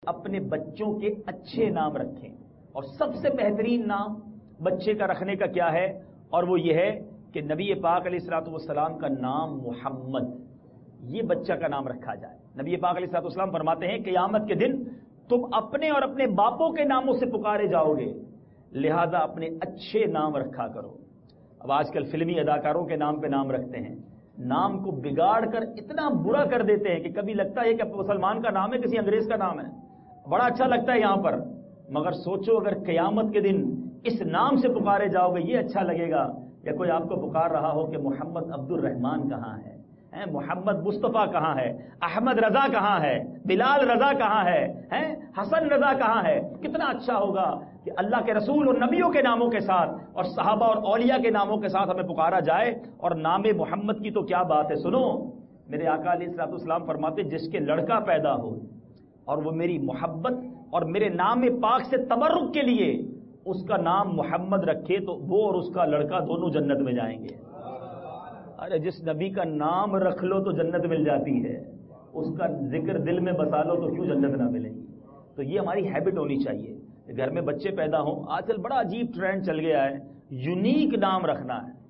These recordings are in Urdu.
اپنے بچوں کے اچھے نام رکھیں. اور سب سے بہترین نام بچے کا رکھنے کا کیا ہے؟ اور وہ یہ ہے کہ نبی پاک علیہ الصلوۃ والسلام کا نام محمد، یہ بچہ کا نام رکھا جائے. نبی پاک علیہ الصلوۃ والسلام فرماتے ہیں قیامت کے دن تم اپنے اور اپنے باپوں کے ناموں سے پکارے جاؤ گے، لہذا اپنے اچھے نام رکھا کرو. اب آج کل فلمی اداکاروں کے نام پہ نام رکھتے ہیں، نام کو بگاڑ کر اتنا برا کر دیتے ہیں کہ کبھی لگتا ہے کہ مسلمان کا نام ہے کسی انگریز کا نام ہے. بڑا اچھا لگتا ہے یہاں پر، مگر سوچو اگر قیامت کے دن اس نام سے پکارے جاؤ گے یہ اچھا لگے گا، یا کوئی آپ کو پکار رہا ہو کہ محمد عبد الرحمان کہاں ہے، محمد مصطفیٰ کہاں ہے، احمد رضا کہاں ہے، بلال رضا کہاں ہے، حسن رضا کہاں ہے. کتنا اچھا ہوگا کہ اللہ کے رسول اور نبیوں کے ناموں کے ساتھ اور صحابہ اور اولیاء کے ناموں کے ساتھ ہمیں پکارا جائے. اور نام محمد کی تو کیا بات ہے، سنو میرے آقا علیہ الصلوۃ والسلام فرماتے جس کے لڑکا پیدا ہو اور وہ میری محبت اور میرے نام پاک سے تبرک کے لیے اس کا نام محمد رکھے تو وہ اور اس کا لڑکا دونوں جنت میں جائیں گے. ارے جس نبی کا نام رکھ لو تو جنت مل جاتی ہے، اس کا ذکر دل میں بسا لو تو کیوں جنت نہ ملے گی. تو یہ ہماری ہیبٹ ہونی چاہیے کہ گھر میں بچے پیدا ہوں. آج کل بڑا عجیب ٹرینڈ چل گیا ہے، یونیک نام رکھنا ہے.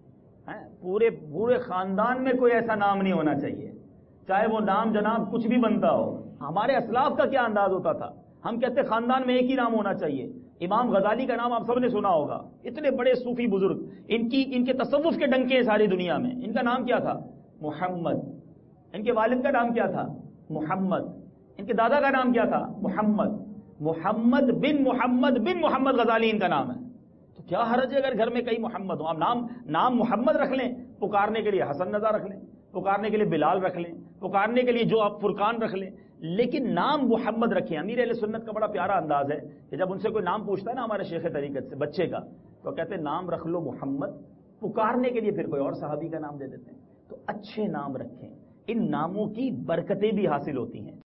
پورے خاندان میں کوئی ایسا نام نہیں ہونا چاہیے، چاہے وہ نام جناب کچھ بھی بنتا ہو. ہمارے اسلاف کا کیا انداز ہوتا تھا، ہم کہتے خاندان میں ایک ہی نام ہونا چاہیے. امام غزالی کا نام آپ سب نے سنا ہوگا، اتنے بڑے صوفی بزرگ، ان کے تصوف کے ڈنکے ہیں ساری دنیا میں. ان کا نام کیا تھا؟ محمد. ان کے والد کا نام کیا تھا؟ محمد. ان کے دادا کا نام کیا تھا؟ محمد. محمد بن محمد غزالی ان کا نام ہے. تو کیا حرج ہے اگر گھر میں کئی محمد ہوں؟ آپ نام محمد رکھ لیں، پکارنے کے لیے حسن رضا رکھ لیں، پکارنے کے لیے بلال رکھ لیں، پکارنے کے لیے جو آپ فرقان رکھ لیں، لیکن نام محمد رکھیں. امیر اہل سنت کا بڑا پیارا انداز ہے کہ جب ان سے کوئی نام پوچھتا ہے نا ہمارے شیخ طریقت سے بچے کا، تو کہتے ہیں نام رکھ لو محمد، پکارنے کے لیے پھر کوئی اور صحابی کا نام دے دیتے ہیں. تو اچھے نام رکھیں، ان ناموں کی برکتیں بھی حاصل ہوتی ہیں.